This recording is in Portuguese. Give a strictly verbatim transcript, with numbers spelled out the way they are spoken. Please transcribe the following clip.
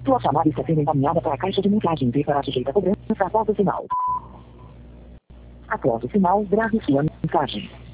Sua chamada está sendo encaminhada para a caixa de mensagens e será sujeita a cobrança após o sinal. Após o sinal, grave sua mensagem.